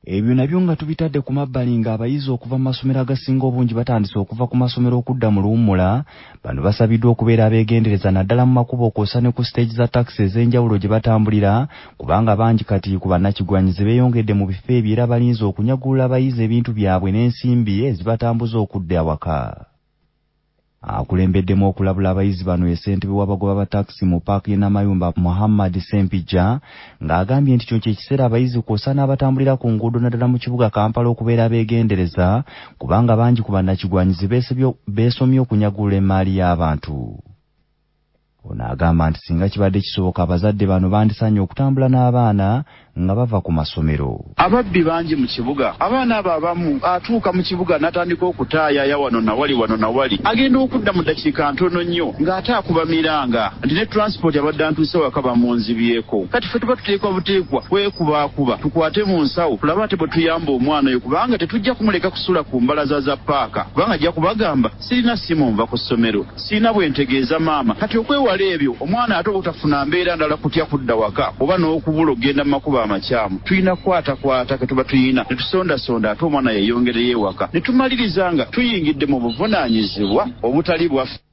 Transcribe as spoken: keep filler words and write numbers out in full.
Ebyo nabyo nga tubitadde ku mabbali ng'abayizi okuva mu masomero agasinga obungi batandise okuva ku masomero okudda mu luwummula. Bano basabiddwa okubeera abeegendereza naddala mu makubo okwosa ne ku siteegi za takisi ez'enjawulo gye batambulira, kubanga bangi kati ku bannakigwanyizi beeyongedde mu bifo ebyo era balinze okunyagulula abayizi ebintu byabwe n'ensimbi ezibatambuza okudda awaka. Akulembeddemu okulabula abayizi bano ye ssentebe w'abagoba ba takisi mu paaki y'e Namayumba Muhammad Sempijja ng'agambye nti kino kye kiseera abayizi kwosa n'abatambulira ku nguudo naddala mu kibuga Kampala okubeera abeegendereza, kubanga bangi ku bannakigwanyizi beesomye okunyagulula emmaali y'abantu. Ono agamba nti singa kibadde kisoboka abazadde bano bandisanye okutambula n'abaana nga bava ku masomero. Ababbi bangi mu kibuga, abaana abo abamu atuuka mu kibuga n'atandika okutaayaya wano na wali wano na wali, agenda okudda mu ddakiika ntono nnyo ng'ate akuba miranga nti ne transport abadde antuuse waka bamunzibyeko. Kati ffe tuba tuteekwa buteekwa kwekubaakuba tukwate mu nsawo tulabe ate bwe tuyamba omwana oyo, kubanga tetujja kumuleka kusula ku mbalaza za paaka, kubanga ajja kubagamba sirina simu nva ku ssomero, sirina bwe ntegeeza maama. Kati okwewala ebyo omwana ate obutafuna mbeera ndala kutya kudda waka oba n'okubula ogenda mu makubo amakyamu, tulina kwatakwata ke tuba tuyina ne tusondasonda ate omwana yeyongereyo ewaka ne tumaliriza nga tuyingidde mu buvunaanyizibwa obutali bwaffe.